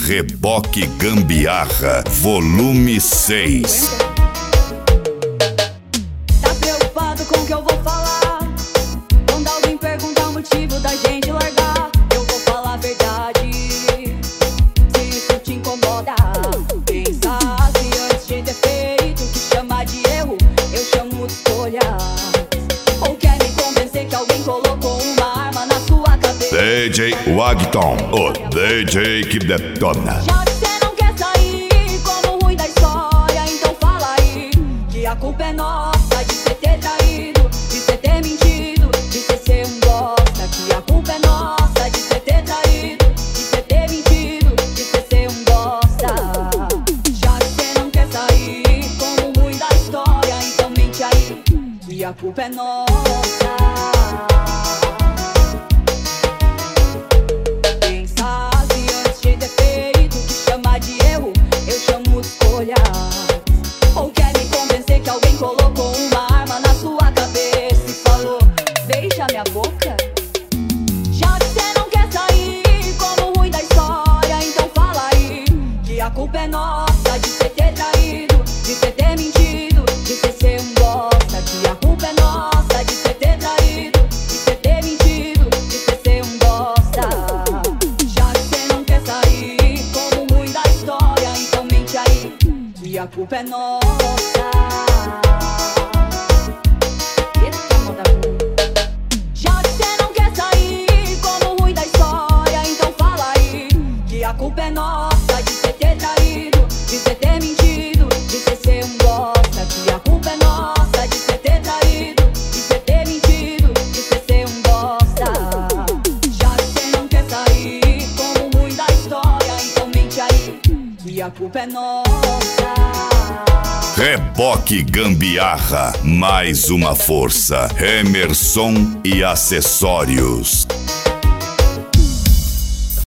Reboque Gambiarra, volume 6. Tá preocupado com o que eu vou falar? Quando alguém perguntar o motivo da gente largar, eu vou falar a verdade. Se isso te incomoda, pensa assim antes de ter feito. O que chamar de erro, eu chamo de escolha. Ou quer me convencer que alguém colocou uma arma na sua cabeça? DJ Wagton, o DJ que detona. Já que cê não quer sair como ruim da história, então fala aí que a culpa é nossa de cê ter traído, de cê ter mentido, de cê ser um bosta. Que a culpa é nossa de cê ter traído, de cê ter mentido, de cê ser um bosta. Já que cê não quer sair como ruim da história, então mente aí que a culpa é nossa. Ou quer me convencer que alguém colocou uma arma na sua cabeça e falou, beija minha boca? Já que cê não quer sair como ruim da história, então fala aí que a culpa é nossa de cê ter traído, de cê ter mentido, de cê ser um bosta. Que a culpa é nossa de cê ter traído, de cê ter mentido, de cê ser um bosta. Já que cê não quer sair como ruim da história, então mente aí que a culpa é nossa. Já que cê não quer sair como ruim da história, então fala aí que a culpa é nossa de cê ter traído, de cê ter mentido, de cê ser um bosta. Que a culpa é nossa de cê ter traído, de cê ter mentido, de cê ser um bosta. Já que cê não quer sair como ruim da história, então mente aí que a culpa é nossa. Reboque Gambiarra, mais uma força. Emerson e acessórios.